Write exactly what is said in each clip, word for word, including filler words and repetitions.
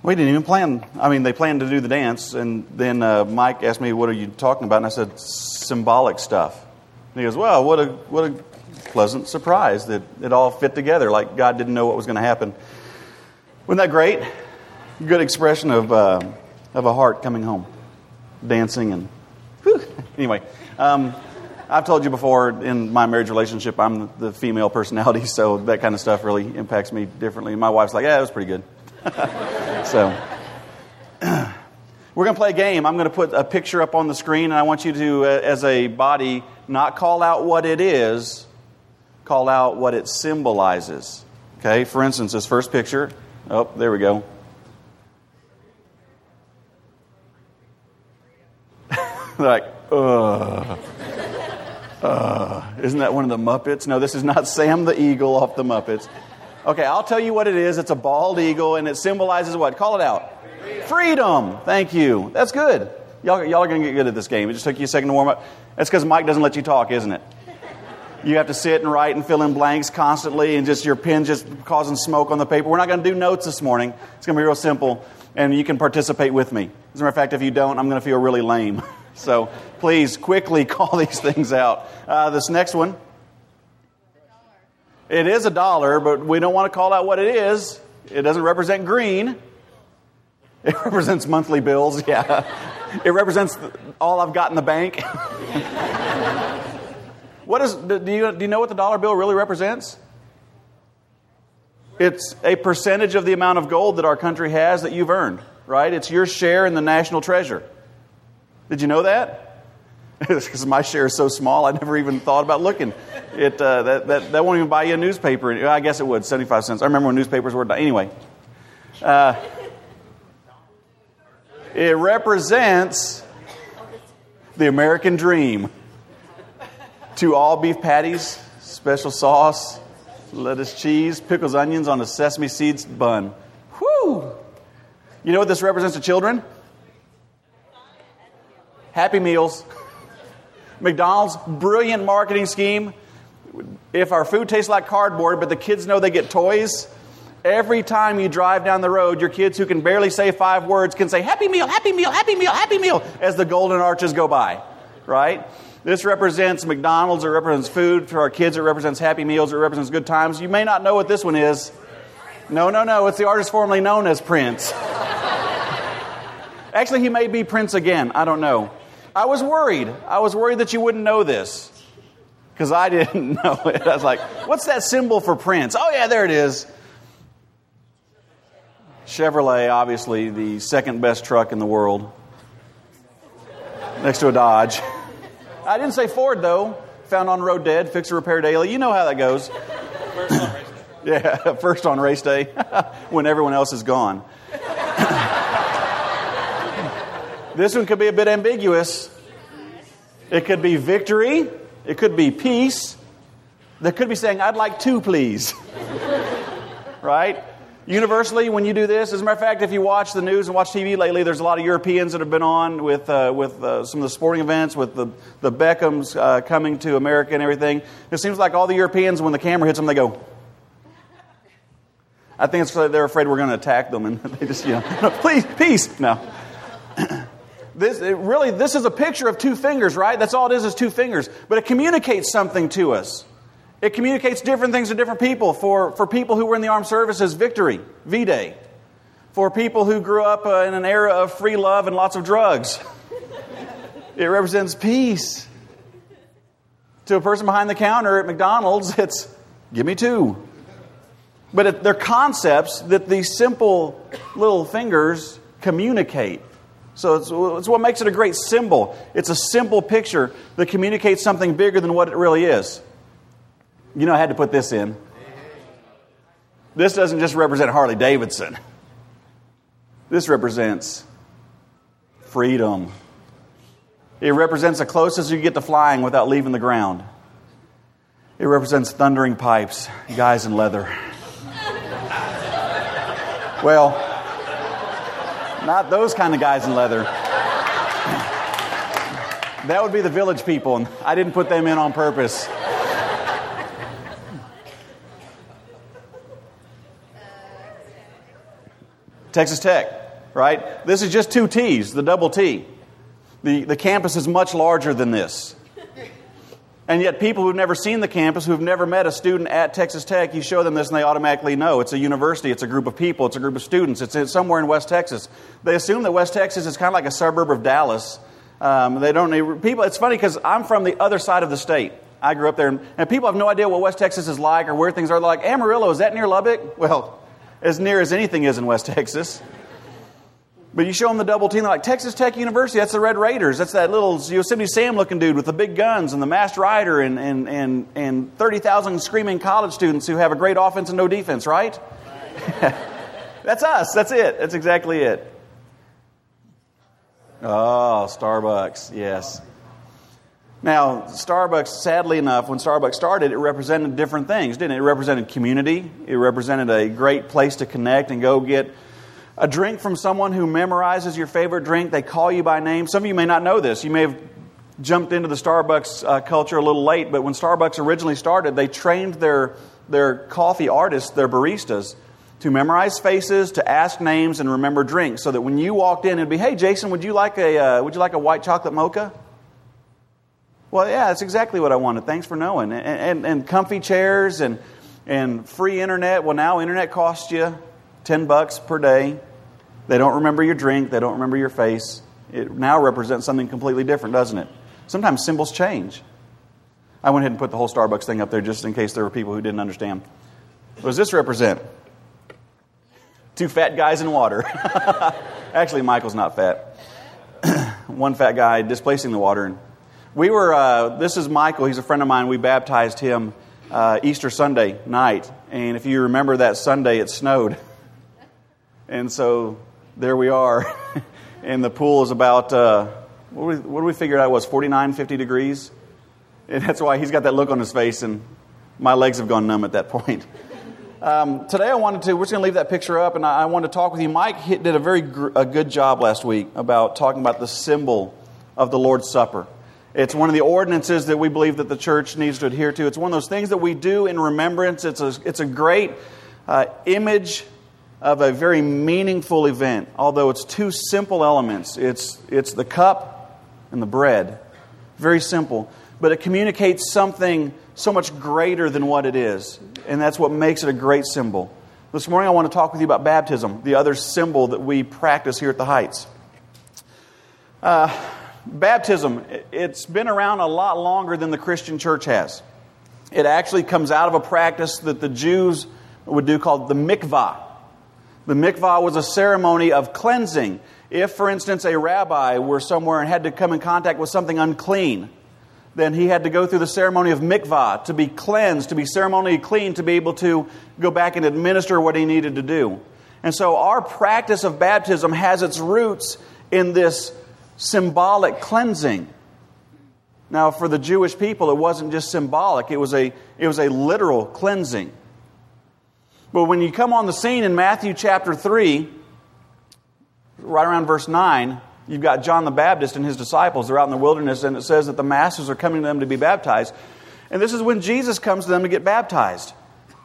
We didn't even plan. I mean, they planned to do the dance, and then uh, Mike asked me, "What are you talking about?" And I said, "Symbolic stuff." And he goes, "Well, what a what a pleasant surprise that it all fit together, like God didn't know what was going to happen." Wasn't that great? Good expression of uh, of a heart coming home, dancing and whew. Anyway. Um, I've told you before, in my marriage relationship, I'm the female personality, so that kind of stuff really impacts me differently. My wife's like, "Yeah, it was pretty good." So, we're going to play a game. I'm going to put a picture up on the screen, and I want you to, uh, as a body, not call out what it is, call out what it symbolizes. Okay, for instance, this first picture. Oh, there we go. Like, ugh. Uh, isn't that one of the Muppets? No, this is not Sam the Eagle off the Muppets. Okay, I'll tell you what it is. It's a bald eagle, and it symbolizes what? Call it out. Freedom. Freedom. Thank you. That's good. Y'all, y'all are going to get good at this game. It just took you a second to warm up. That's because Mike doesn't let you talk, isn't it? You have to sit and write and fill in blanks constantly, and just your pen just causing smoke on the paper. We're not going to do notes this morning. It's going to be real simple, and you can participate with me. As a matter of fact, if you don't, I'm going to feel really lame. So please quickly call these things out. Uh, this next one. It is a dollar, but we don't want to call out what it is. It doesn't represent green. It represents monthly bills. Yeah. It represents all I've got in the bank. What is? Do you do you know what the dollar bill really represents? It's a percentage of the amount of gold that our country has that you've earned. Right? It's your share in the national treasure. Did you know that? Because my share is so small, I never even thought about looking. It uh, that, that that won't even buy you a newspaper. I guess it would, seventy-five cents. I remember when newspapers were... Anyway. Uh, it represents the American dream. Two all-beef patties, special sauce, lettuce, cheese, pickles, onions on a sesame seeds bun. Whew! You know what this represents to children? Happy Meals. McDonald's, brilliant marketing scheme. If our food tastes like cardboard, but the kids know they get toys, every time you drive down the road, your kids who can barely say five words can say, "Happy Meal, Happy Meal, Happy Meal, Happy Meal," as the golden arches go by. Right? This represents McDonald's. It represents food. For our kids, it represents Happy Meals. It represents good times. You may not know what this one is. No, no, no. It's the artist formerly known as Prince. Actually, he may be Prince again. I don't know. I was worried. I was worried that you wouldn't know this. Because I didn't know it. I was like, what's that symbol for Prince? Oh, yeah, there it is. Chevrolet, obviously, the second best truck in the world. Next to a Dodge. I didn't say Ford, though. Found on road dead, fix or repair daily. You know how that goes. Yeah, first on race day. When everyone else is gone. This one could be a bit ambiguous. It could be victory. It could be peace. They could be saying, "I'd like two, please." Right? Universally, when you do this, as a matter of fact, if you watch the news and watch T V lately, there's a lot of Europeans that have been on with uh, with uh, some of the sporting events, with the, the Beckhams uh, coming to America and everything. It seems like all the Europeans, when the camera hits them, they go. I think it's because they're afraid we're going to attack them, and they just, you know, "No, please, peace." No. This it really, this is a picture of two fingers, right? That's all it is, is two fingers. But it communicates something to us. It communicates different things to different people. For, for people who were in the armed services, victory, V-Day. For people who grew up uh, in an era of free love and lots of drugs, it represents peace. To a person behind the counter at McDonald's, it's, "Give me two." But it, they're concepts that these simple little fingers communicate. So it's, it's what makes it a great symbol. It's a simple picture that communicates something bigger than what it really is. You know, I had to put this in. This doesn't just represent Harley Davidson. This represents freedom. It represents the closest you get to flying without leaving the ground. It represents thundering pipes, guys in leather. Well, not those kind of guys in leather. That would be the Village People, and I didn't put them in on purpose. Texas Tech, right? This is just two T's, the double T. The, the campus is much larger than this. And yet people who've never seen the campus, who've never met a student at Texas Tech, you show them this and they automatically know. It's a university, it's a group of people, it's a group of students, it's somewhere in West Texas. They assume that West Texas is kind of like a suburb of Dallas. Um, they don't need people. It's funny because I'm from the other side of the state. I grew up there, and, and people have no idea what West Texas is like or where things are. They're like, Amarillo, is that near Lubbock? Well, as near as anything is in West Texas. But you show them the double team, they're like, Texas Tech University, that's the Red Raiders. That's that little Yosemite Sam looking dude with the big guns and the masked rider and, and, and, and thirty thousand screaming college students who have a great offense and no defense, right? That's us. That's it. That's exactly it. Oh, Starbucks, yes. Now, Starbucks, sadly enough, when Starbucks started, it represented different things, didn't it? It represented community. It represented a great place to connect and go get a drink from someone who memorizes your favorite drink. They call you by name. Some of you may not know this. You may have jumped into the Starbucks uh, culture a little late, but when Starbucks originally started, they trained their, their coffee artists, their baristas, to memorize faces, to ask names, and remember drinks, so that when you walked in, it'd be, hey, Jason, would you like a uh, would you like a white chocolate mocha? Well, yeah, that's exactly what I wanted. Thanks for knowing. And, and, and comfy chairs and and free internet. Well, now internet costs you ten bucks per day. They don't remember your drink. They don't remember your face. It now represents something completely different, doesn't it? Sometimes symbols change. I went ahead and put the whole Starbucks thing up there just in case there were people who didn't understand. What does this represent? Two fat guys in water. Actually, Michael's not fat. One fat guy displacing the water. We were, uh, this is Michael. He's a friend of mine. We baptized him uh, Easter Sunday night. And if you remember that Sunday, it snowed. And so there we are. And the pool is about, uh, what, do we, what do we figure out it was, forty-nine, fifty degrees? And that's why he's got that look on his face, and my legs have gone numb at that point. Um, today I wanted to, we're just going to leave that picture up, and I, I wanted to talk with you. Mike hit, did a very gr- a good job last week about talking about the symbol of the Lord's Supper. It's one of the ordinances that we believe that the church needs to adhere to. It's one of those things that we do in remembrance. It's a, it's a great uh, image of a very meaningful event, although it's two simple elements. It's, it's the cup and the bread. Very simple. But it communicates something so much greater than what it is. And that's what makes it a great symbol. This morning I want to talk with you about baptism, the other symbol that we practice here at the Heights. Uh, baptism, it's been around a lot longer than the Christian church has. It actually comes out of a practice that the Jews would do called the mikvah. The mikvah was a ceremony of cleansing. If, for instance, a rabbi were somewhere and had to come in contact with something unclean, then he had to go through the ceremony of mikvah to be cleansed, to be ceremonially clean, to be able to go back and administer what he needed to do. And so our practice of baptism has its roots in this symbolic cleansing. Now, for the Jewish people, it wasn't just symbolic. It was a, it was a literal cleansing. But when you come on the scene in Matthew chapter three, right around verse nine, you've got John the Baptist and his disciples. They're out in the wilderness, and it says that the masses are coming to them to be baptized. And this is when Jesus comes to them to get baptized.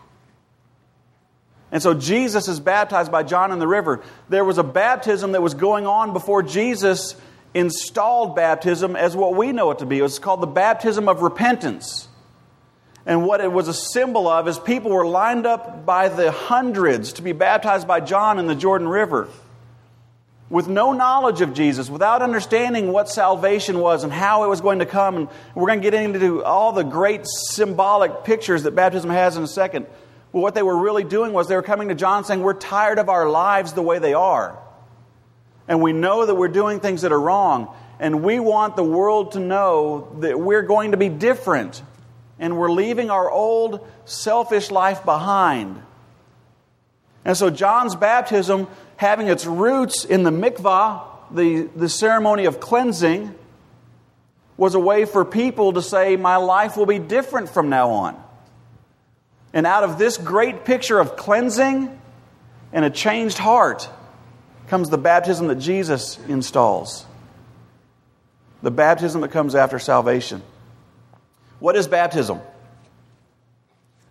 And so Jesus is baptized by John in the river. There was a baptism that was going on before Jesus installed baptism as what we know it to be. It was called the baptism of repentance. And what it was a symbol of is people were lined up by the hundreds to be baptized by John in the Jordan River, with no knowledge of Jesus, without understanding what salvation was and how it was going to come. And we're going to get into all the great symbolic pictures that baptism has in a second. But what they were really doing was they were coming to John saying, we're tired of our lives the way they are. And we know that we're doing things that are wrong. And we want the world to know that we're going to be different. And we're leaving our old selfish life behind. And so John's baptism, having its roots in the mikvah, the, the ceremony of cleansing, was a way for people to say, my life will be different from now on. And out of this great picture of cleansing and a changed heart comes the baptism that Jesus installs. The baptism that comes after salvation. What is baptism?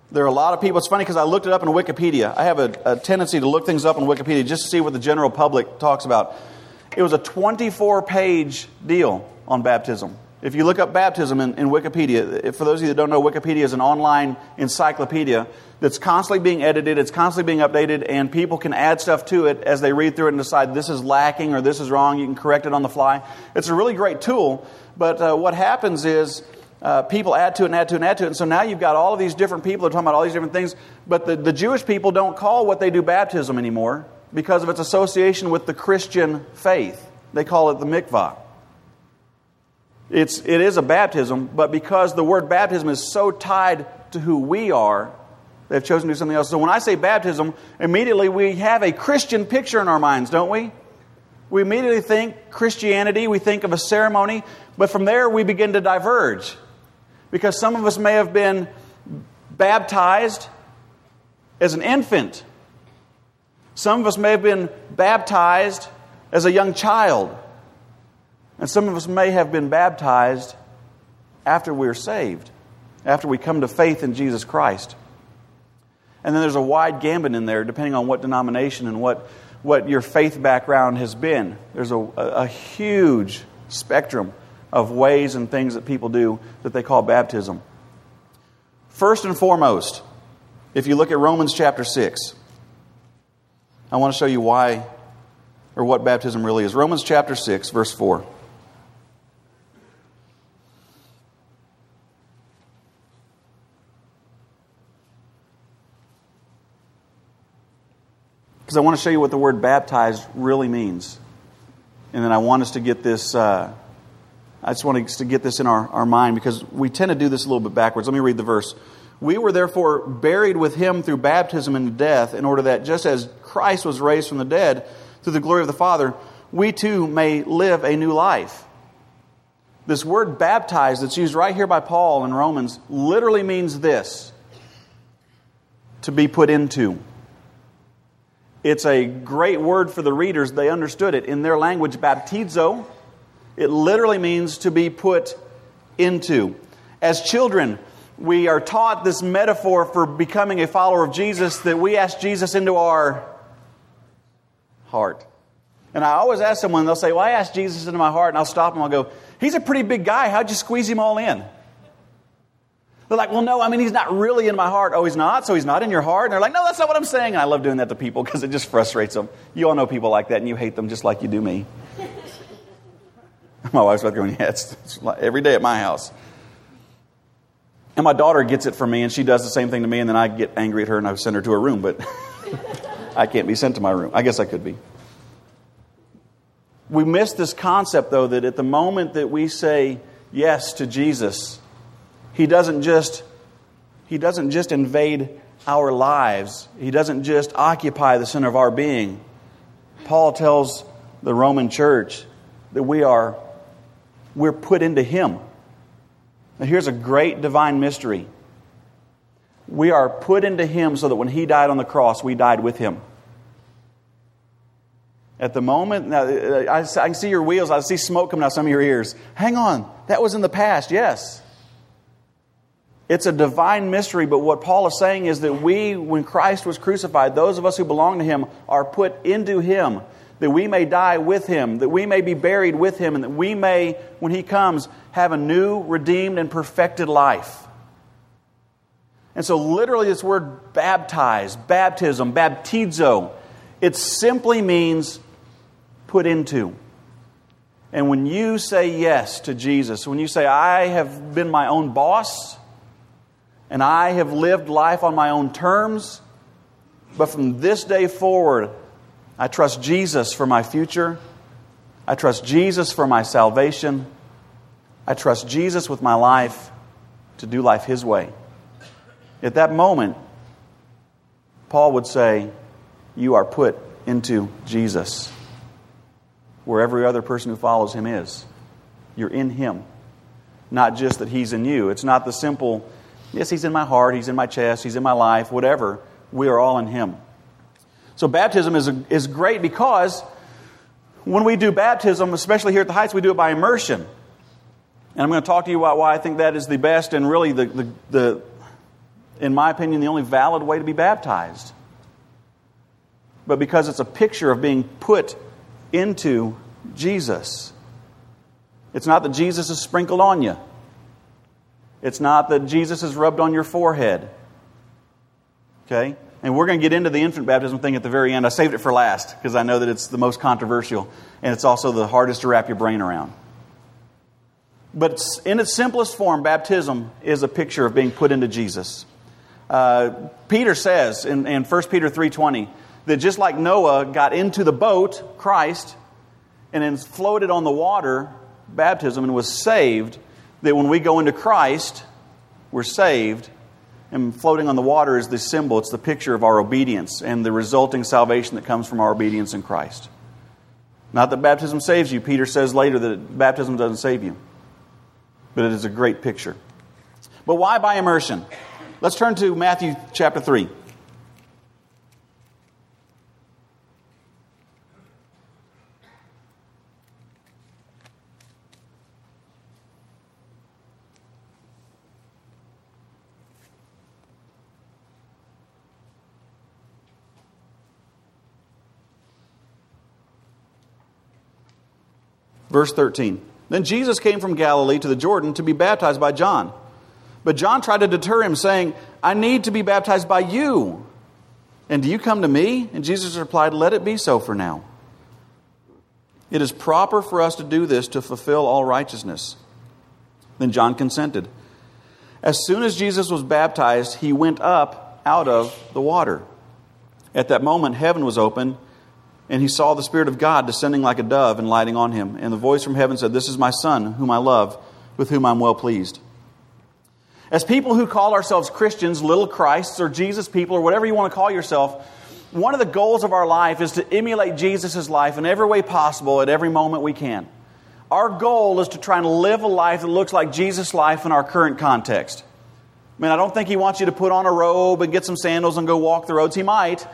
There are a lot of people. It's funny because I looked it up in Wikipedia. I have a, a tendency to look things up on Wikipedia just to see what the general public talks about. It was a twenty-four page deal on baptism. If you look up baptism in, in Wikipedia, for those of you that don't know, Wikipedia is an online encyclopedia that's constantly being edited, it's constantly being updated, and people can add stuff to it as they read through it and decide this is lacking or this is wrong. You can correct it on the fly. It's a really great tool, but uh, what happens is uh, people add to it and add to it and add to it, and so now you've got all of these different people that are talking about all these different things, but the, the Jewish people don't call what they do baptism anymore because of its association with the Christian faith. They call it the mikvah. It's, it is a baptism, but because the word baptism is so tied to who we are, they've chosen to do something else. So when I say baptism, immediately we have a Christian picture in our minds, don't we? We immediately think Christianity, we think of a ceremony, but from there we begin to diverge. Because some of us may have been baptized as an infant. Some of us may have been baptized as a young child. And some of us may have been baptized after we're saved, after we come to faith in Jesus Christ. And then there's a wide gambit in there, depending on what denomination and what, what your faith background has been. There's a, a huge spectrum of ways and things that people do that they call baptism. First and foremost, if you look at Romans chapter six, I want to show you why or what baptism really is. Romans chapter six, verse four. Because I want to show you what the word baptized really means. And then I want us to get this, uh, I just want us to get this in our, our mind because we tend to do this a little bit backwards. Let me read the verse. We were therefore buried with Him through baptism into death, in order that just as Christ was raised from the dead through the glory of the Father, we too may live a new life. This word baptized that's used right here by Paul in Romans literally means this: to be put into. It's a great word for the readers. They understood it. In their language, baptizo, it literally means to be put into. As children, we are taught this metaphor for becoming a follower of Jesus, that we ask Jesus into our heart. And I always ask someone, they'll say, well, I asked Jesus into my heart, and I'll stop them, I'll go, he's a pretty big guy, how'd you squeeze him all in? They're like, well, no, I mean, he's not really in my heart. Oh, he's not? So he's not in your heart? And they're like, no, that's not what I'm saying. And I love doing that to people because it just frustrates them. You all know people like that, and you hate them just like you do me. My wife's about going, yeah, it's, it's every day at my house. And my daughter gets it from me, and she does the same thing to me, and then I get angry at her, and I send her to her room. But I can't be sent to my room. I guess I could be. We miss this concept, though, that at the moment that we say yes to Jesus, He doesn't just He doesn't just invade our lives. He doesn't just occupy the center of our being. Paul tells the Roman church that we are we're put into Him. Now here's a great divine mystery. We are put into Him so that when He died on the cross, we died with Him. At the moment, now I, I can see your wheels, I see smoke coming out of some of your ears. Hang on, that was in the past, yes. It's a divine mystery, but what Paul is saying is that we, when Christ was crucified, those of us who belong to Him are put into Him, that we may die with Him, that we may be buried with Him, and that we may, when He comes, have a new, redeemed, and perfected life. And so literally this word baptize, baptism, baptizo, it simply means put into. And when you say yes to Jesus, when you say, I have been my own boss, and I have lived life on my own terms, but from this day forward, I trust Jesus for my future. I trust Jesus for my salvation. I trust Jesus with my life to do life His way. At that moment, Paul would say, you are put into Jesus, where every other person who follows Him is. You're in Him. Not just that He's in you. It's not the simple, yes, He's in my heart, He's in my chest, He's in my life, whatever. We are all in Him. So baptism is, a, is great because when we do baptism, especially here at the Heights, we do it by immersion. And I'm going to talk to you about why I think that is the best and really the, the, the in my opinion, the only valid way to be baptized. But because it's a picture of being put into Jesus. It's not that Jesus is sprinkled on you. It's not that Jesus is rubbed on your forehead. Okay? And we're going to get into the infant baptism thing at the very end. I saved it for last because I know that it's the most controversial and it's also the hardest to wrap your brain around. But in its simplest form, baptism is a picture of being put into Jesus. Uh, Peter says in, in First Peter three twenty that just like Noah got into the boat, Christ, and then floated on the water, baptism, and was saved, that when we go into Christ, we're saved. And floating on the water is the symbol, it's the picture of our obedience and the resulting salvation that comes from our obedience in Christ. Not that baptism saves you. Peter says later that baptism doesn't save you. But it is a great picture. But why by immersion? Let's turn to Matthew chapter three. Verse thirteen. Then Jesus came from Galilee to the Jordan to be baptized by John. But John tried to deter him, saying, I need to be baptized by you. And do you come to me? And Jesus replied, let it be so for now. It is proper for us to do this to fulfill all righteousness. Then John consented. As soon as Jesus was baptized, he went up out of the water. At that moment, heaven was opened, and he saw the Spirit of God descending like a dove and lighting on him. And the voice from heaven said, this is my Son, whom I love, with whom I'm well pleased. As people who call ourselves Christians, little Christs, or Jesus people, or whatever you want to call yourself, one of the goals of our life is to emulate Jesus' life in every way possible at every moment we can. Our goal is to try and live a life that looks like Jesus' life in our current context. I mean, I don't think he wants you to put on a robe and get some sandals and go walk the roads. He might.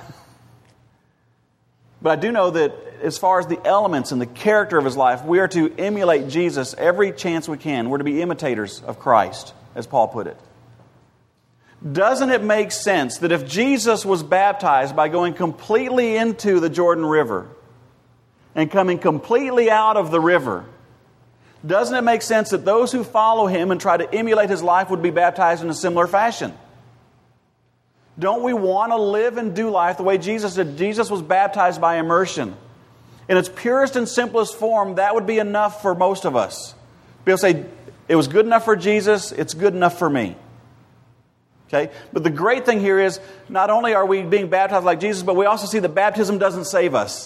But I do know that as far as the elements and the character of his life, we are to emulate Jesus every chance we can. We're to be imitators of Christ, as Paul put it. Doesn't it make sense that if Jesus was baptized by going completely into the Jordan River and coming completely out of the river, doesn't it make sense that those who follow him and try to emulate his life would be baptized in a similar fashion? Don't we want to live and do life the way Jesus did? Jesus was baptized by immersion. In its purest and simplest form, that would be enough for most of us. People say, it was good enough for Jesus, it's good enough for me. Okay? But the great thing here is, not only are we being baptized like Jesus, but we also see that baptism doesn't save us.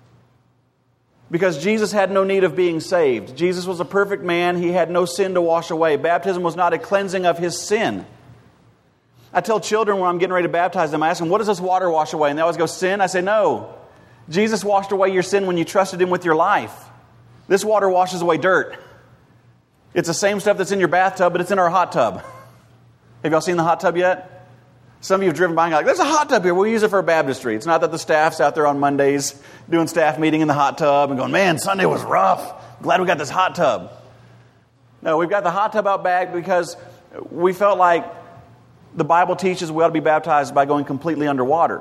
Because Jesus had no need of being saved. Jesus was a perfect man. He had no sin to wash away. Baptism was not a cleansing of his sin. I tell children when I'm getting ready to baptize them, I ask them, what does this water wash away? And they always go, sin. I say, no. Jesus washed away your sin when you trusted him with your life. This water washes away dirt. It's the same stuff that's in your bathtub, but it's in our hot tub. Have y'all seen the hot tub yet? Some of you have driven by and like, there's a hot tub here. We use it for baptistry. It's not that the staff's out there on Mondays doing staff meeting in the hot tub and going, man, Sunday was rough. Glad we got this hot tub. No, we've got the hot tub out back because we felt like the Bible teaches we ought to be baptized by going completely underwater.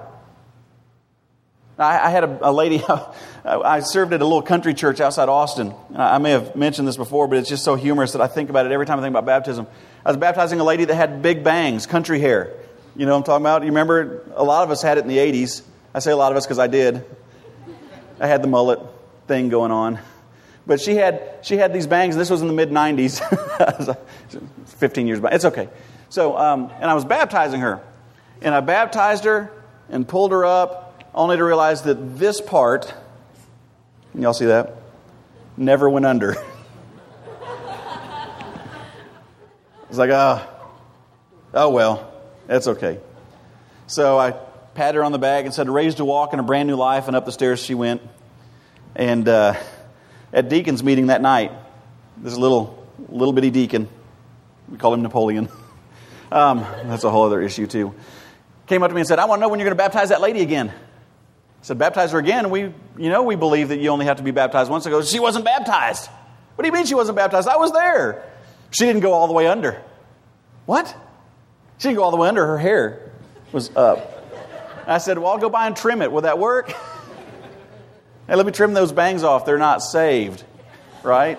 I, I had a, a lady, I served at a little country church outside Austin. I may have mentioned this before, but it's just so humorous that I think about it every time I think about baptism. I was baptizing a lady that had big bangs, country hair. You know what I'm talking about? You remember, a lot of us had it in the eighties. I say a lot of us because I did. I had the mullet thing going on. But she had she had these bangs, and this was in the mid nineties. fifteen years back. It's okay. So, um, and I was baptizing her. And I baptized her and pulled her up, only to realize that this part, can y'all see that? Never went under. It's like, oh, oh well, that's okay. So I patted her on the back and said, raised to walk in a brand new life, and up the stairs she went. And uh, at deacon's meeting that night, this little little bitty deacon, we call him Napoleon. Um, that's a whole other issue too. Came up to me and said, I want to know when you're going to baptize that lady again. I said, baptize her again? We, you know, we believe that you only have to be baptized once. I go, she wasn't baptized. What do you mean she wasn't baptized? I was there. She didn't go all the way under. What? She didn't go all the way under. Her hair was up. I said, well, I'll go by and trim it. Will that work? Hey, let me trim those bangs off. They're not saved. Right?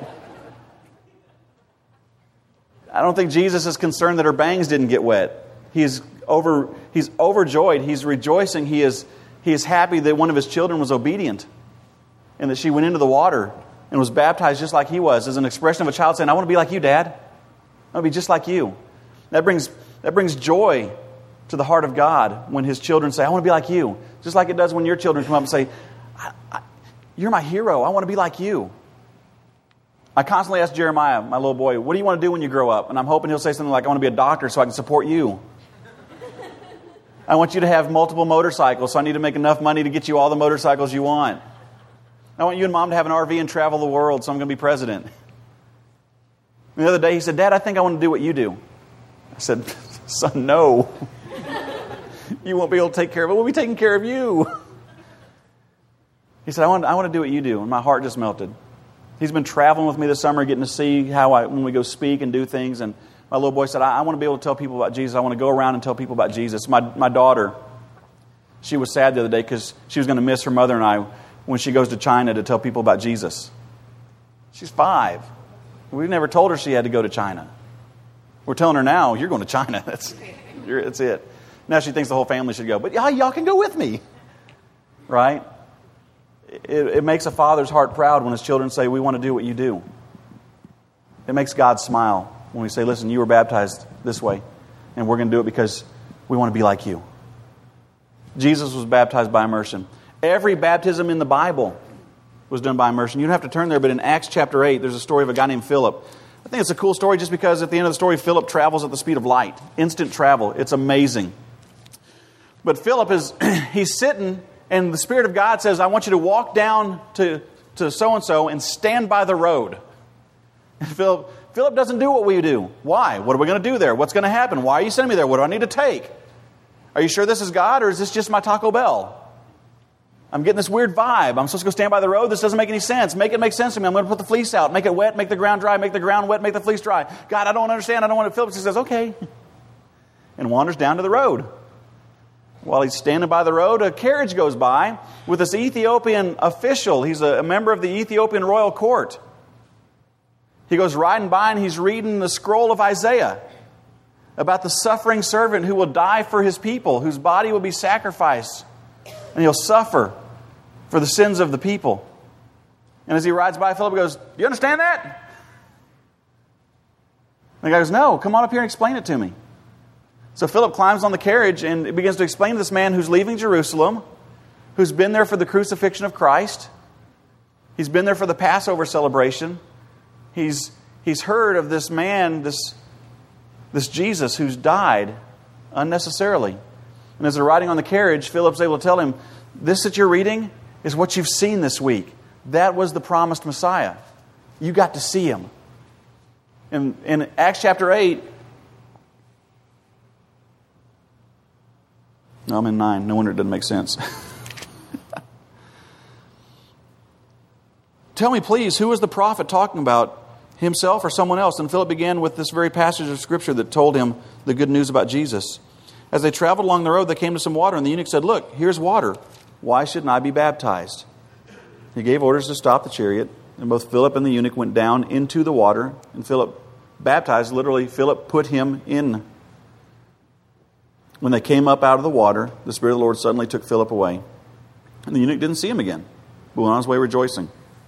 I don't think Jesus is concerned that her bangs didn't get wet. He's over. He's overjoyed. He's rejoicing. He is, he is happy that one of his children was obedient and that she went into the water and was baptized just like he was, as an expression of a child saying, I want to be like you, Dad. I want to be just like you. That brings, that brings joy to the heart of God when His children say, I want to be like you. Just like it does when your children come up and say, I, I, you're my hero. I want to be like you. I constantly ask Jeremiah, my little boy, what do you want to do when you grow up? And I'm hoping he'll say something like, I want to be a doctor so I can support you. I want you to have multiple motorcycles, so I need to make enough money to get you all the motorcycles you want. I want you and Mom to have an R V and travel the world, so I'm going to be president. The other day he said, Dad, I think I want to do what you do. I said, son, no. You won't be able to take care of it. We'll be taking care of you. He said, I want, I want to do what you do. And my heart just melted. He's been traveling with me this summer, getting to see how I, when we go speak and do things. And my little boy said, I, I want to be able to tell people about Jesus. I want to go around and tell people about Jesus. My, my daughter, she was sad the other day because she was going to miss her mother and I when she goes to China to tell people about Jesus. She's five. We've never told her she had to go to China. We're telling her now, you're going to China. That's, you're, that's it. Now she thinks the whole family should go. But yeah, y'all can go with me. Right? It, it makes a father's heart proud when his children say, we want to do what you do. It makes God smile when we say, listen, you were baptized this way, and we're going to do it because we want to be like you. Jesus was baptized by immersion. Every baptism in the Bible was done by immersion. You don't have to turn there, but in Acts chapter eight, there's a story of a guy named Philip. I think it's a cool story just because at the end of the story, Philip travels at the speed of light. Instant travel. It's amazing. But Philip is, he's sitting, and the Spirit of God says, I want you to walk down to, to so-and-so and stand by the road. And Philip, Philip doesn't do what we do. Why? What are we going to do there? What's going to happen? Why are you sending me there? What do I need to take? Are you sure this is God, or is this just my Taco Bell? I'm getting this weird vibe. I'm supposed to go stand by the road. This doesn't make any sense. Make it make sense to me. I'm going to put the fleece out. Make it wet. Make the ground dry. Make the ground wet. Make the fleece dry. God, I don't understand. I don't want to. Philip says, okay. And wanders down to the road. While he's standing by the road, a carriage goes by with this Ethiopian official. He's a member of the Ethiopian royal court. He goes riding by and he's reading the scroll of Isaiah about the suffering servant who will die for his people, whose body will be sacrificed, and he'll suffer for the sins of the people. And as he rides by, Philip goes, do you understand that? And the guy goes, no, come on up here and explain it to me. So Philip climbs on the carriage and begins to explain to this man who's leaving Jerusalem, who's been there for the crucifixion of Christ. He's been there for the Passover celebration. He's, he's heard of this man, this, this Jesus who's died unnecessarily. And as they're riding on the carriage, Philip's able to tell him, this that you're reading is what you've seen this week. That was the promised Messiah. You got to see him. In, in Acts chapter eight, no, I'm in nine. No wonder it doesn't make sense. Tell me, please, who was the prophet talking about? Himself or someone else? And Philip began with this very passage of Scripture that told him the good news about Jesus. As they traveled along the road, they came to some water, and the eunuch said, look, here's water. Why shouldn't I be baptized? He gave orders to stop the chariot, and both Philip and the eunuch went down into the water, and Philip baptized. Literally, Philip put him in. When they came up out of the water, the Spirit of the Lord suddenly took Philip away, and the eunuch didn't see him again, but went on his way rejoicing.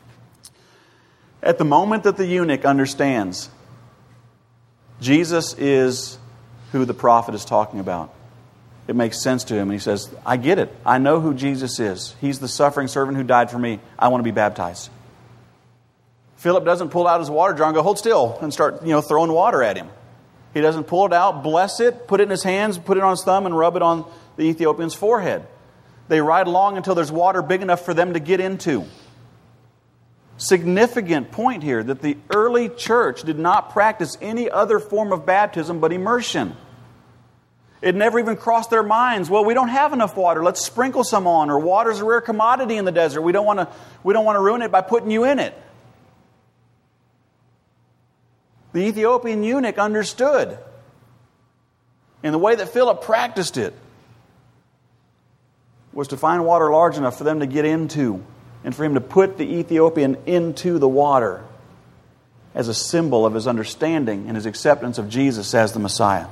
At the moment that the eunuch understands Jesus is who the prophet is talking about, it makes sense to him. And he says, I get it. I know who Jesus is. He's the suffering servant who died for me. I want to be baptized. Philip doesn't pull out his water jar and go, hold still, and start, you know, throwing water at him. He doesn't pull it out, bless it, put it in his hands, put it on his thumb, and rub it on the Ethiopian's forehead. They ride along until there's water big enough for them to get into. Significant point here that the early church did not practice any other form of baptism but immersion. It never even crossed their minds, well, we don't have enough water, let's sprinkle some on, or water's a rare commodity in the desert. We don't want to we don't want to ruin it by putting you in it. The Ethiopian eunuch understood. And the way that Philip practiced it was to find water large enough for them to get into, and for him to put the Ethiopian into the water as a symbol of his understanding and his acceptance of Jesus as the Messiah.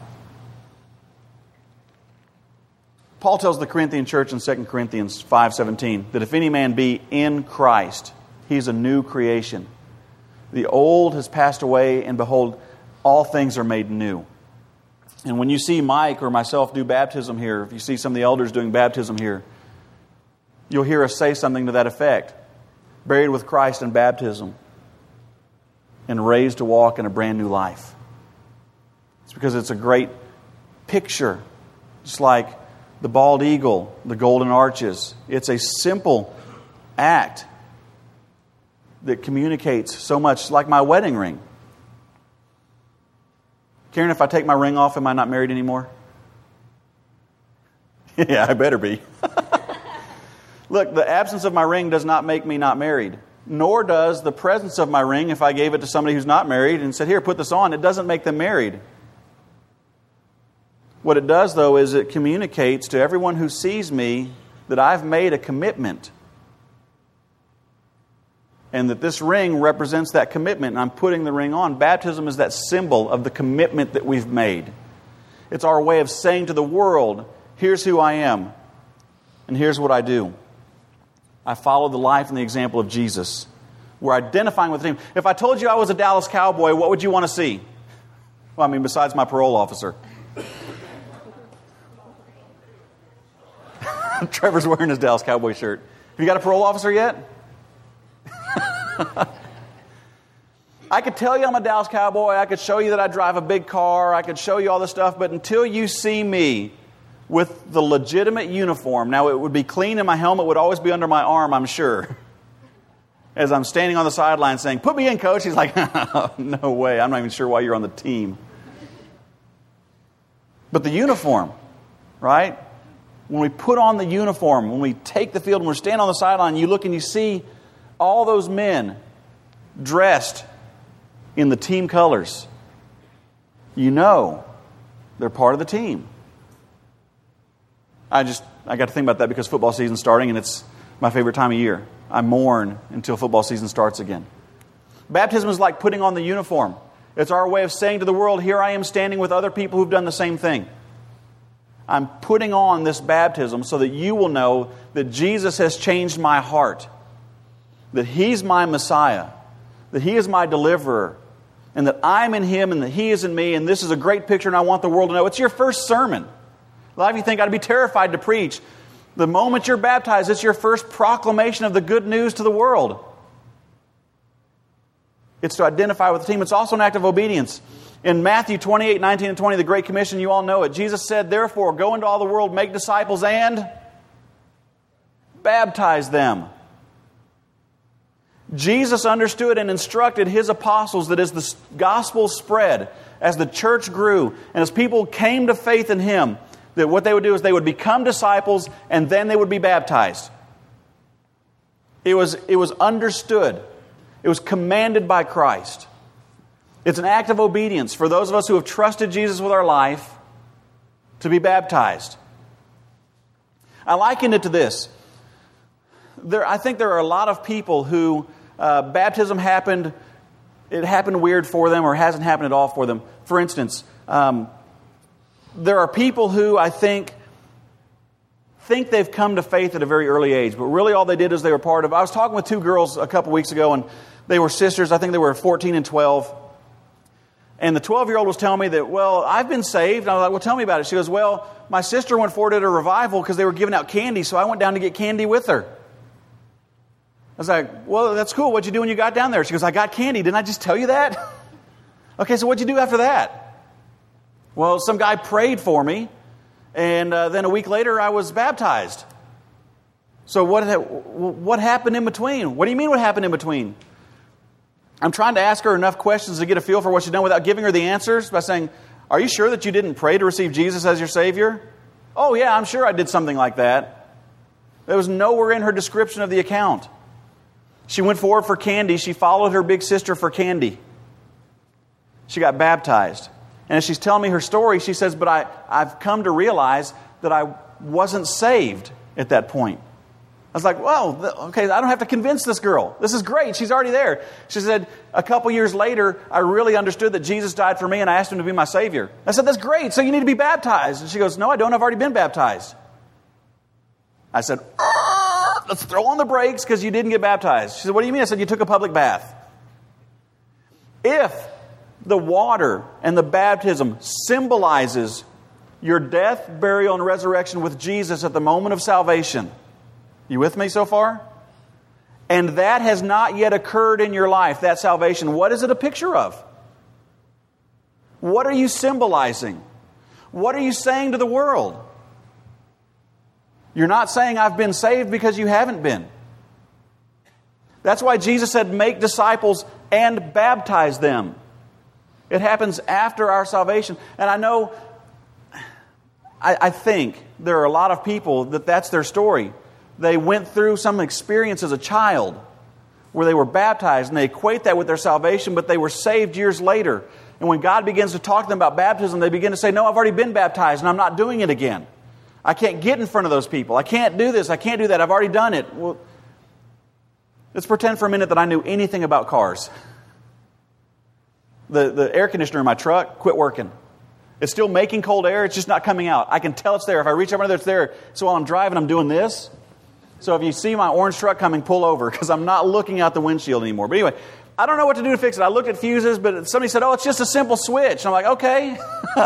Paul tells the Corinthian church in Second Corinthians five seventeen that if any man be in Christ, he's a new creation. The old has passed away, and behold, all things are made new. And when you see Mike or myself do baptism here, if you see some of the elders doing baptism here, you'll hear us say something to that effect. Buried with Christ in baptism and raised to walk in a brand new life. It's because it's a great picture. Just like the bald eagle, the golden arches. It's a simple act that communicates so much, like my wedding ring. Karen, if I take my ring off, am I not married anymore? Yeah, I better be. Look, the absence of my ring does not make me not married. Nor does the presence of my ring, if I gave it to somebody who's not married and said, here, put this on, it doesn't make them married. What it does, though, is it communicates to everyone who sees me that I've made a commitment. And that this ring represents that commitment, and I'm putting the ring on. Baptism is that symbol of the commitment that we've made. It's our way of saying to the world, here's who I am, and here's what I do. I follow the life and the example of Jesus. We're identifying with Him. If I told you I was a Dallas Cowboy, what would you want to see? Well, I mean, besides my parole officer. Trevor's wearing his Dallas Cowboy shirt. Have you got a parole officer yet? I could tell you I'm a Dallas Cowboy. I could show you that I drive a big car. I could show you all this stuff. But until you see me with the legitimate uniform, now it would be clean and my helmet would always be under my arm, I'm sure. As I'm standing on the sideline saying, put me in, coach. He's like, no way. I'm not even sure why you're on the team. But the uniform, right? When we put on the uniform, when we take the field and we're standing on the sideline, you look and you see all those men dressed in the team colors. You know they're part of the team. I just, I got to think about that because football season's starting and it's my favorite time of year. I mourn until football season starts again. Baptism is like putting on the uniform. It's our way of saying to the world, here I am standing with other people who've done the same thing. I'm putting on this baptism so that you will know that Jesus has changed my heart, that He's my Messiah, that He is my deliverer, and that I'm in Him and that He is in me, and this is a great picture and I want the world to know. It's your first sermon. A lot of you think I'd be terrified to preach. The moment you're baptized, it's your first proclamation of the good news to the world. It's to identify with the team. It's also an act of obedience. In Matthew twenty-eight, nineteen, and twenty, the Great Commission, you all know it. Jesus said, therefore, go into all the world, make disciples, and baptize them. Jesus understood and instructed His apostles that as the gospel spread, as the church grew, and as people came to faith in Him, that what they would do is they would become disciples and then they would be baptized. It was, it was understood. It was commanded by Christ. It's an act of obedience for those of us who have trusted Jesus with our life to be baptized. I likened it to this. There, I think there are a lot of people who uh, baptism happened, it happened weird for them or hasn't happened at all for them. For instance, um, there are people who I think think they've come to faith at a very early age, but really all they did is they were part of... I was talking with two girls a couple weeks ago, and they were sisters. I think they were fourteen and twelve. And the twelve-year-old was telling me that, well, I've been saved. I was like, well, tell me about it. She goes, well, my sister went forward at a revival because they were giving out candy, so I went down to get candy with her. I was like, well, that's cool. What'd you do when you got down there? She goes, I got candy. Didn't I just tell you that? Okay, so what'd you do after that? Well, some guy prayed for me, and uh, then a week later I was baptized. So what, what happened in between? What do you mean what happened in between? I'm trying to ask her enough questions to get a feel for what she's done without giving her the answers by saying, are you sure that you didn't pray to receive Jesus as your Savior? Oh yeah, I'm sure I did something like that. There was nowhere in her description of the account. She went forward for candy. She followed her big sister for candy. She got baptized. And as she's telling me her story, she says, but I, I've come to realize that I wasn't saved at that point. I was like, well, okay, I don't have to convince this girl. This is great. She's already there. She said, a couple years later, I really understood that Jesus died for me and I asked Him to be my Savior. I said, that's great. So you need to be baptized. And she goes, no, I don't. I've already been baptized. I said, let's throw on the brakes because you didn't get baptized. She said, what do you mean? I said, you took a public bath. If the water and the baptism symbolizes your death, burial, and resurrection with Jesus at the moment of salvation, you with me so far? And that has not yet occurred in your life, that salvation, what is it a picture of? What are you symbolizing? What are you saying to the world? You're not saying I've been saved because you haven't been. That's why Jesus said, make disciples and baptize them. It happens after our salvation. And I know, I, I think there are a lot of people that that's their story. They went through some experience as a child where they were baptized and they equate that with their salvation, but they were saved years later. And when God begins to talk to them about baptism, they begin to say, no, I've already been baptized and I'm not doing it again. I can't get in front of those people. I can't do this. I can't do that. I've already done it. Well, let's pretend for a minute that I knew anything about cars. The, the air conditioner in my truck quit working. It's still making cold air. It's just not coming out. I can tell it's there. If I reach up under there, it's there. So while I'm driving, I'm doing this. So if you see my orange truck coming, pull over because I'm not looking out the windshield anymore. But anyway, I don't know what to do to fix it. I looked at fuses, but somebody said, oh, it's just a simple switch. And I'm like, okay.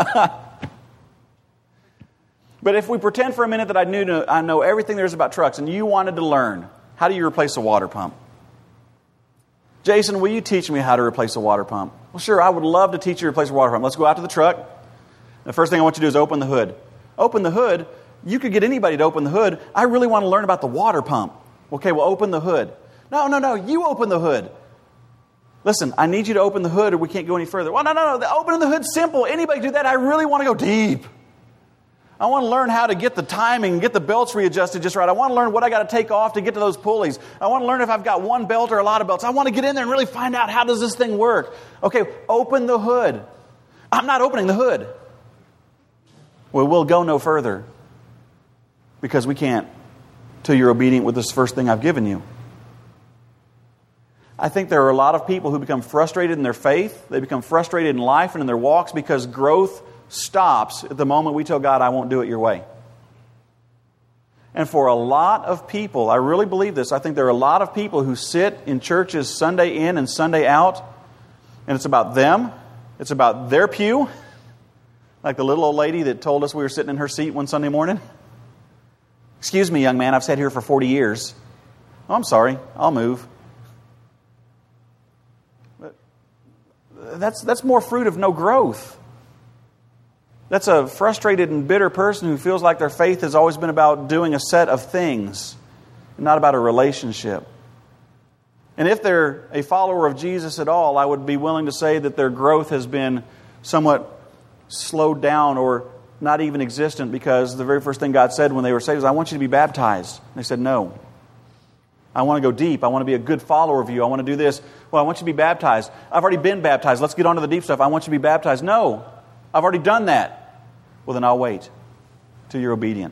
But if we pretend for a minute that I knew I know everything there is about trucks and you wanted to learn, how do you replace a water pump? Jason, will you teach me how to replace a water pump? Well, sure, I would love to teach you to replace a water pump. Let's go out to the truck. The first thing I want you to do is open the hood. Open the hood. You could get anybody to open the hood. I really want to learn about the water pump. Okay, well, open the hood. No, no, no, you open the hood. Listen, I need you to open the hood or we can't go any further. Well, no, no, no, the opening the hood's simple. Anybody do that? I really want to go deep. I want to learn how to get the timing and get the belts readjusted just right. I want to learn what I got to take off to get to those pulleys. I want to learn if I've got one belt or a lot of belts. I want to get in there and really find out how does this thing work. Okay, open the hood. I'm not opening the hood. Well, we'll go no further because we can't till you're obedient with this first thing I've given you. I think there are a lot of people who become frustrated in their faith. They become frustrated in life and in their walks because growth stops at the moment we tell God, I won't do it your way. And for a lot of people, I really believe this, I think there are a lot of people who sit in churches Sunday in and Sunday out, and it's about them, it's about their pew, like the little old lady that told us we were sitting in her seat one Sunday morning. Excuse me, young man, I've sat here for forty years. Oh, I'm sorry, I'll move. But that's, that's more fruit of no growth. That's a frustrated and bitter person who feels like their faith has always been about doing a set of things and not about a relationship. And if they're a follower of Jesus at all, I would be willing to say that their growth has been somewhat slowed down or not even existent because the very first thing God said when they were saved was, I want you to be baptized. And they said, no. I want to go deep. I want to be a good follower of you. I want to do this. Well, I want you to be baptized. I've already been baptized. Let's get on to the deep stuff. I want you to be baptized. No. I've already done that. Well, then I'll wait till you're obedient.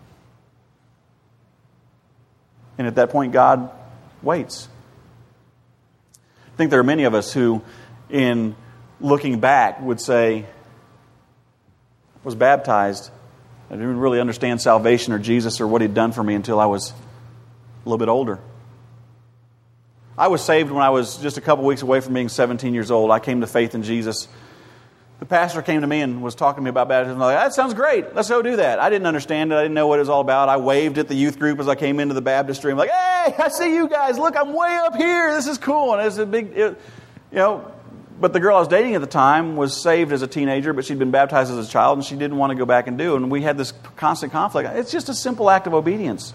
And at that point, God waits. I think there are many of us who, in looking back, would say, I was baptized. I didn't really understand salvation or Jesus or what He'd done for me until I was a little bit older. I was saved when I was just a couple weeks away from being seventeen years old. I came to faith in Jesus. The pastor came to me and was talking to me about baptism. I was like, that sounds great. Let's go do that. I didn't understand it. I didn't know what it was all about. I waved at the youth group as I came into the baptistry. I'm like, hey, I see you guys. Look, I'm way up here. This is cool. And it's a big, it, you know, but the girl I was dating at the time was saved as a teenager, but she'd been baptized as a child, and she didn't want to go back and do it. And we had this constant conflict. It's just a simple act of obedience.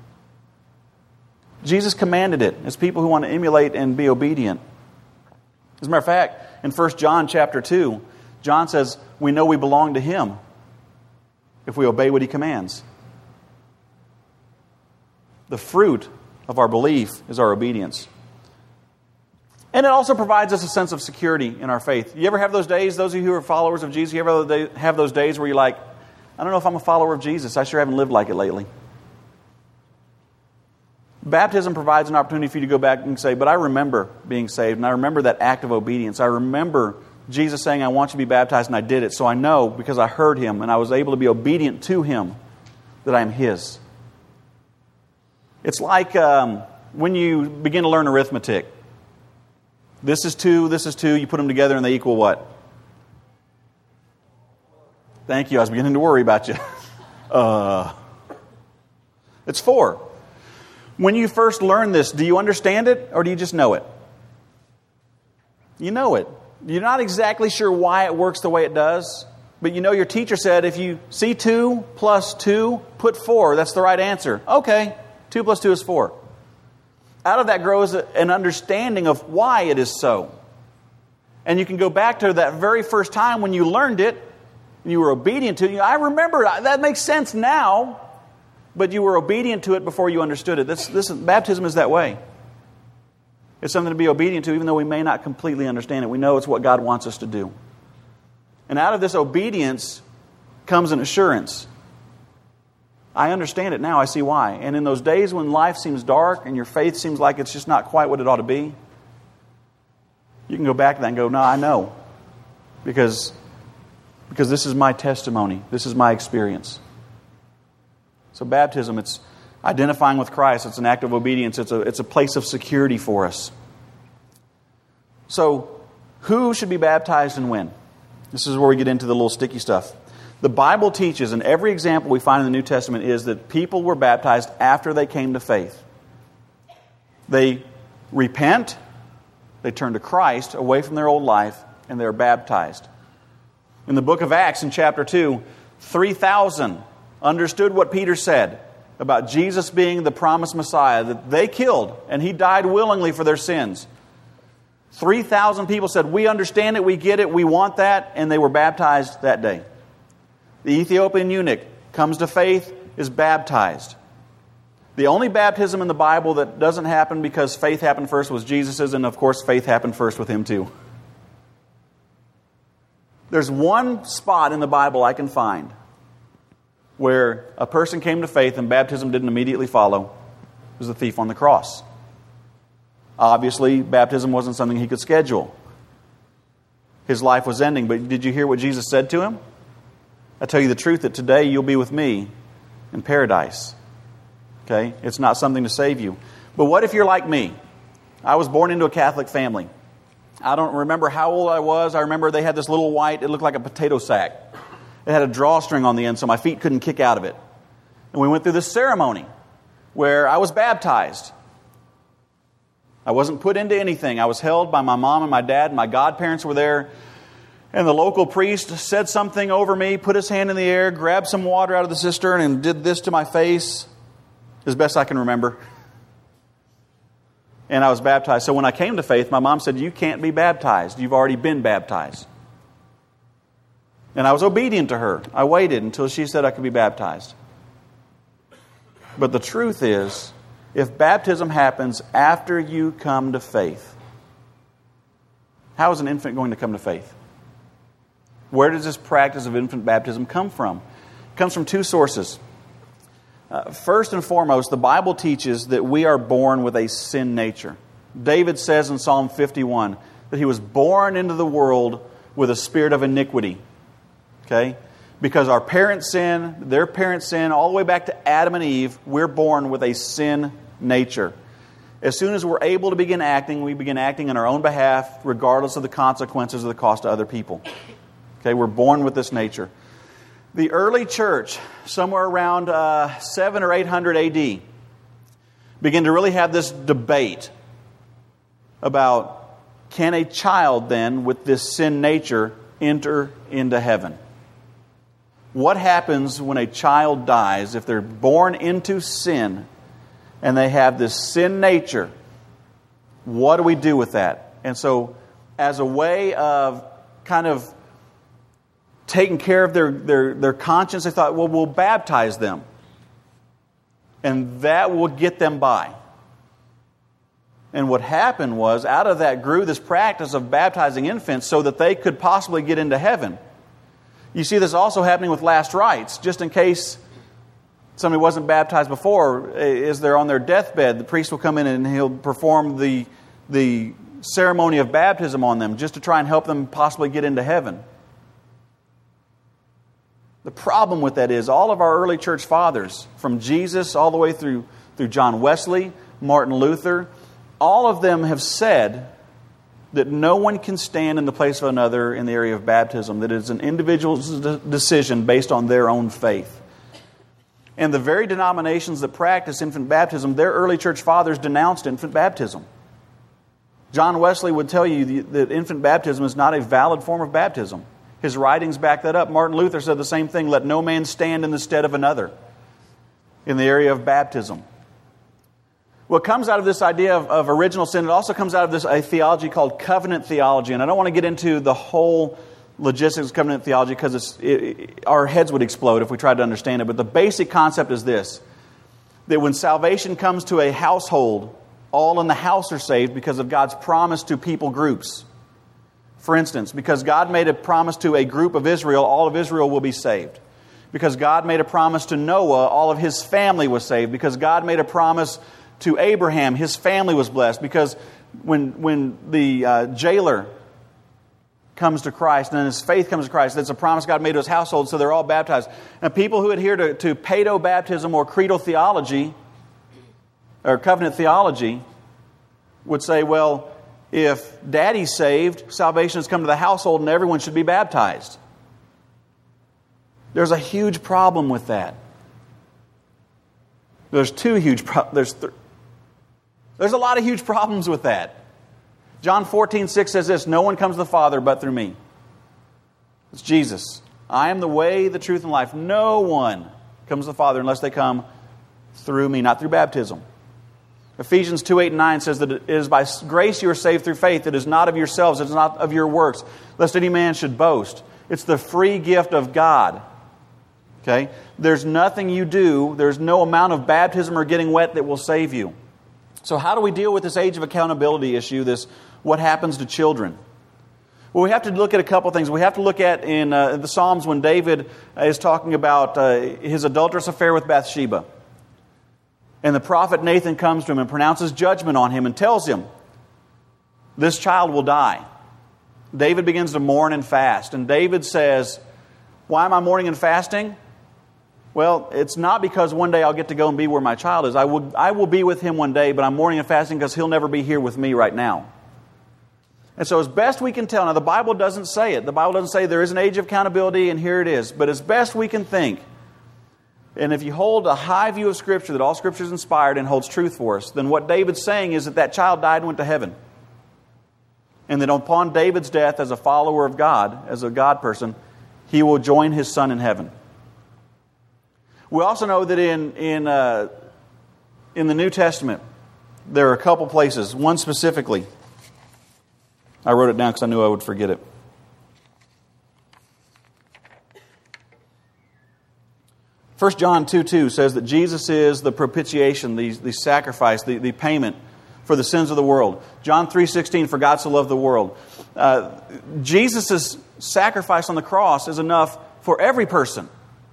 Jesus commanded it. It's people who want to emulate and be obedient. As a matter of fact, in First John chapter two, John says, we know we belong to Him if we obey what He commands. The fruit of our belief is our obedience. And it also provides us a sense of security in our faith. You ever have those days, those of you who are followers of Jesus, you ever have those days where you're like, I don't know if I'm a follower of Jesus. I sure haven't lived like it lately. Baptism provides an opportunity for you to go back and say, but I remember being saved, and I remember that act of obedience. I remember Jesus saying, I want you to be baptized, and I did it. So I know, because I heard Him, and I was able to be obedient to Him, that I am His. It's like um, when you begin to learn arithmetic. This is two, this is two, you put them together and they equal what? Thank you, I was beginning to worry about you. uh, it's four. When you first learn this, do you understand it or do you just know it? You know it. You're not exactly sure why it works the way it does, but you know your teacher said if you see two plus two, put four. That's the right answer. Okay, two plus two is four. Out of that grows an understanding of why it is so. And you can go back to that very first time when you learned it, and you were obedient to it. I remember, that makes sense now, but you were obedient to it before you understood it. This, this baptism is that way. It's something to be obedient to, even though we may not completely understand it. We know it's what God wants us to do. And out of this obedience comes an assurance. I understand it now. I see why. And in those days when life seems dark and your faith seems like it's just not quite what it ought to be, you can go back to that and go, no, I know. Because, because this is my testimony. This is my experience. So baptism, it's identifying with Christ. It's an act of obedience. It's a, it's a place of security for us. So who should be baptized and when? This is where we get into the little sticky stuff. The Bible teaches, and every example we find in the New Testament is that people were baptized after they came to faith. They repent, they turn to Christ away from their old life, and they're baptized. In the book of Acts in chapter two, three thousand understood what Peter said about Jesus being the promised Messiah that they killed, and He died willingly for their sins. three thousand people said, we understand it, we get it, we want that, and they were baptized that day. The Ethiopian eunuch comes to faith, is baptized. The only baptism in the Bible that doesn't happen because faith happened first was Jesus's, and of course faith happened first with Him too. There's one spot in the Bible I can find where a person came to faith and baptism didn't immediately follow. It was the thief on the cross. Obviously, baptism wasn't something he could schedule. His life was ending, but did you hear what Jesus said to him? I tell you the truth that today you'll be with me in paradise. Okay? It's not something to save you. But what if you're like me? I was born into a Catholic family. I don't remember how old I was. I remember they had this little white, it looked like a potato sack. It had a drawstring on the end so my feet couldn't kick out of it. And we went through this ceremony where I was baptized. I wasn't put into anything. I was held by my mom and my dad, and my godparents were there. And the local priest said something over me, put his hand in the air, grabbed some water out of the cistern, and did this to my face, as best I can remember. And I was baptized. So when I came to faith, my mom said, you can't be baptized. You've already been baptized. And I was obedient to her. I waited until she said I could be baptized. But the truth is, if baptism happens after you come to faith, how is an infant going to come to faith? Where does this practice of infant baptism come from? It comes from two sources. Uh, first and foremost, the Bible teaches that we are born with a sin nature. David says in Psalm fifty-one that he was born into the world with a spirit of iniquity. Okay? Because our parents sin, their parents sin, all the way back to Adam and Eve, we're born with a sin nature. As soon as we're able to begin acting, we begin acting on our own behalf, regardless of the consequences or the cost to other people. Okay, we're born with this nature. The early church, somewhere around uh, seven or eight hundred A D, began to really have this debate about, can a child then with this sin nature enter into heaven? What happens when a child dies if they're born into sin and they have this sin nature? What do we do with that? And so, as a way of kind of taking care of their, their, their conscience, they thought, well, we'll baptize them. And that will get them by. And what happened was, out of that grew this practice of baptizing infants so that they could possibly get into heaven. You see this also happening with last rites, just in case somebody wasn't baptized before. As they're on their deathbed, the priest will come in and he'll perform the, the ceremony of baptism on them just to try and help them possibly get into heaven. The problem with that is all of our early church fathers, from Jesus all the way through, through John Wesley, Martin Luther, all of them have said that no one can stand in the place of another in the area of baptism, that it's an individual's decision based on their own faith. And the very denominations that practice infant baptism, their early church fathers denounced infant baptism. John Wesley would tell you that infant baptism is not a valid form of baptism. His writings back that up. Martin Luther said the same thing, let no man stand in the stead of another in the area of baptism. What comes out of this idea of, of original sin, it also comes out of this a theology called covenant theology. And I don't want to get into the whole logistics of covenant theology because it's, it, it, our heads would explode if we tried to understand it. But the basic concept is this, that when salvation comes to a household, all in the house are saved because of God's promise to people groups. For instance, because God made a promise to a group of Israel, all of Israel will be saved. Because God made a promise to Noah, all of his family was saved. Because God made a promise to Abraham, his family was blessed. Because when when the uh, jailer comes to Christ and his faith comes to Christ, that's a promise God made to his household, so they're all baptized. And people who adhere to, to paedo-baptism or creedal theology, or covenant theology, would say, well, if daddy's saved, salvation has come to the household and everyone should be baptized. There's a huge problem with that. There's two huge problems. There's, th- There's a lot of huge problems with that. John fourteen six says this, no one comes to the Father but through me. It's Jesus. I am the way, the truth, and life. No one comes to the Father unless they come through me, not through baptism. Ephesians two eight and nine says that it is by grace you are saved through faith. It is not of yourselves. It is not of your works, lest any man should boast. It's the free gift of God. Okay? There's nothing you do, there's no amount of baptism or getting wet that will save you. So how do we deal with this age of accountability issue, this what happens to children? Well, we have to look at a couple things. We have to look at in uh, the Psalms when David is talking about uh, his adulterous affair with Bathsheba. And the prophet Nathan comes to him and pronounces judgment on him and tells him, this child will die. David begins to mourn and fast. And David says, why am I mourning and fasting? Well, it's not because one day I'll get to go and be where my child is. I will, I will be with him one day, but I'm mourning and fasting because he'll never be here with me right now. And so as best we can tell, now the Bible doesn't say it. The Bible doesn't say there is an age of accountability and here it is. But as best we can think, and if you hold a high view of Scripture, that all Scripture is inspired and holds truth for us, then what David's saying is that that child died and went to heaven. And that upon David's death as a follower of God, as a God person, he will join his son in heaven. We also know that in in uh, in the New Testament, there are a couple places, one specifically. I wrote it down because I knew I would forget it. First John two two says that Jesus is the propitiation, the, the sacrifice, the, the payment for the sins of the world. John three sixteen, for God so loved the world. Uh, Jesus' sacrifice on the cross is enough for every person.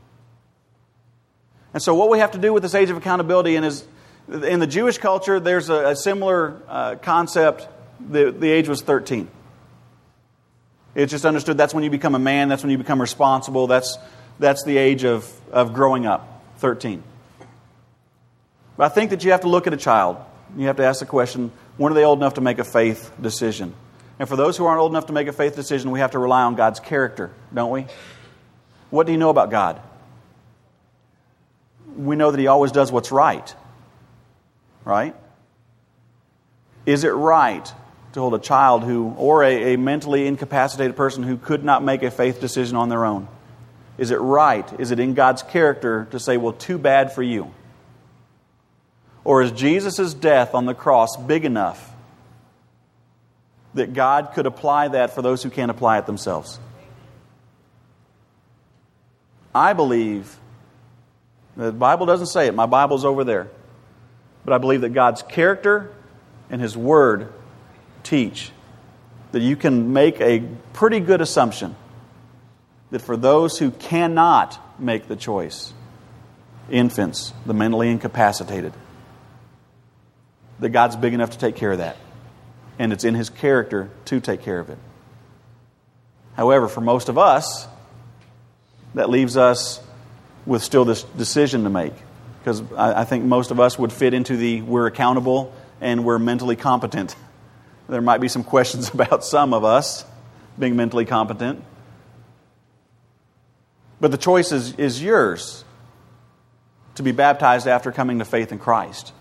And so what we have to do with this age of accountability, and is in the Jewish culture, there's a, a similar uh, concept. The, the age was thirteen. It's just understood that's when you become a man, that's when you become responsible, that's that's the age of, of growing up, thirteen. But I think that you have to look at a child. You have to ask the question, when are they old enough to make a faith decision? And for those who aren't old enough to make a faith decision, we have to rely on God's character, don't we? What do you know about God? We know that He always does what's right. Right? Is it right to hold a child who, or a, a mentally incapacitated person who could not make a faith decision on their own? Is it right? Is it in God's character to say, well, too bad for you? Or is Jesus' death on the cross big enough that God could apply that for those who can't apply it themselves? I believe, the Bible doesn't say it, my Bible's over there, but I believe that God's character and His Word teach that you can make a pretty good assumption that for those who cannot make the choice, infants, the mentally incapacitated, that God's big enough to take care of that. And it's in His character to take care of it. However, for most of us, that leaves us with still this decision to make. Because I, I think most of us would fit into the we're accountable and we're mentally competent. There might be some questions about some of us being mentally competent. But the choice is, is yours to be baptized after coming to faith in Christ.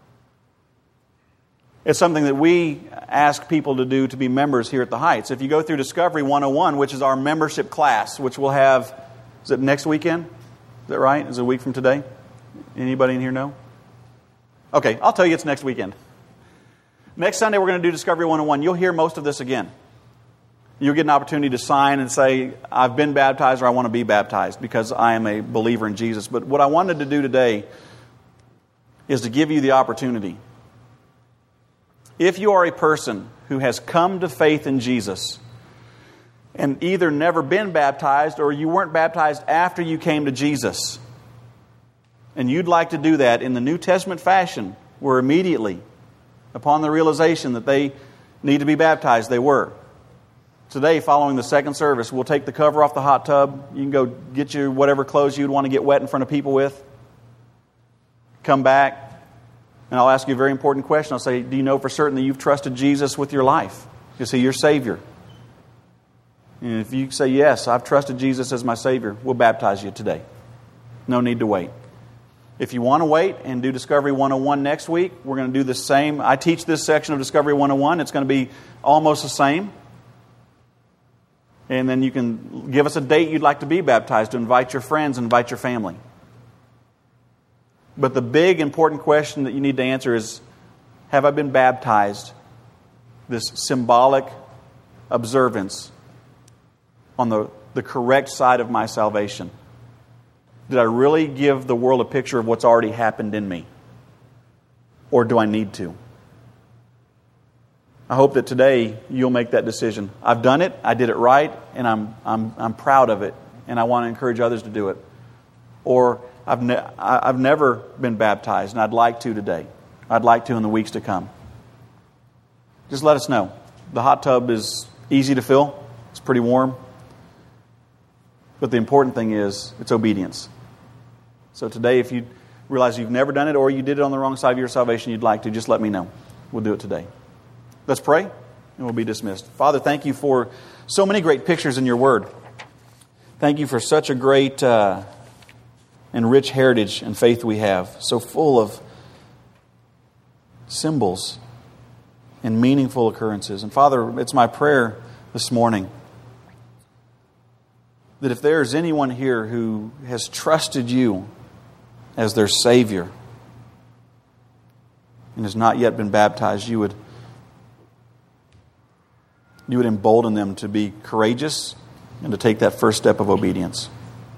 It's something that we ask people to do to be members here at the Heights. If you go through Discovery one oh one, which is our membership class, which we'll have, is it next weekend? Is that right? Is it a week from today? Anybody in here know? Okay, I'll tell you it's next weekend. Next Sunday we're going to do Discovery one oh one. You'll hear most of this again. You'll get an opportunity to sign and say, I've been baptized or I want to be baptized because I am a believer in Jesus. But what I wanted to do today is to give you the opportunity. If you are a person who has come to faith in Jesus and either never been baptized or you weren't baptized after you came to Jesus, and you'd like to do that in the New Testament fashion, where immediately, upon the realization that they need to be baptized, they were. Today, following the second service, we'll take the cover off the hot tub. You can go get you whatever clothes you'd want to get wet in front of people with. Come back. And I'll ask you a very important question. I'll say, do you know for certain that you've trusted Jesus with your life? Is He your Savior? And if you say, yes, I've trusted Jesus as my Savior, we'll baptize you today. No need to wait. If you want to wait and do Discovery one oh one next week, we're going to do the same. I teach this section of Discovery one oh one. It's going to be almost the same. And then you can give us a date you'd like to be baptized, to invite your friends, invite your family. But the big important question that you need to answer is, have I been baptized? This symbolic observance on the, the correct side of my salvation. Did I really give the world a picture of what's already happened in me? Or do I need to? I hope that today you'll make that decision. I've done it, I did it right, and I'm I'm I'm proud of it, and I want to encourage others to do it. Or I've ne- I've never been baptized, and I'd like to today. I'd like to in the weeks to come. Just let us know. The hot tub is easy to fill. It's pretty warm. But the important thing is, it's obedience. So today, if you realize you've never done it, or you did it on the wrong side of your salvation, you'd like to, just let me know. We'll do it today. Let's pray, and we'll be dismissed. Father, thank you for so many great pictures in your Word. Thank you for such a great uh, and rich heritage and faith we have, so full of symbols and meaningful occurrences. And Father, it's my prayer this morning that if there is anyone here who has trusted you as their Savior and has not yet been baptized, you would you would embolden them to be courageous and to take that first step of obedience.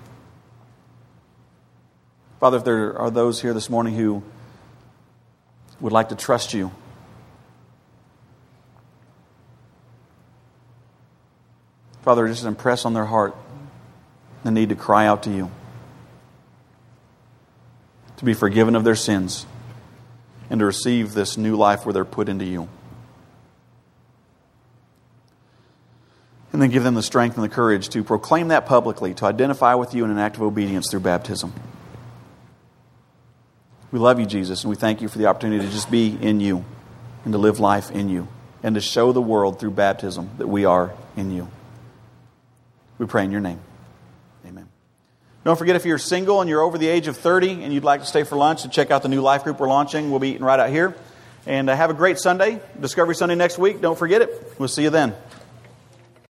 Father, if there are those here this morning who would like to trust you, Father, just impress on their heart the need to cry out to you, to be forgiven of their sins, and to receive this new life where they're put into you. And then give them the strength and the courage to proclaim that publicly, to identify with you in an act of obedience through baptism. We love you, Jesus, and we thank you for the opportunity to just be in you and to live life in you and to show the world through baptism that we are in you. We pray in your name. Amen. Don't forget, if you're single and you're over the age of thirty and you'd like to stay for lunch, to check out the new life group we're launching. We'll be eating right out here. And uh, have a great Sunday, Discovery Sunday next week. Don't forget it. We'll see you then.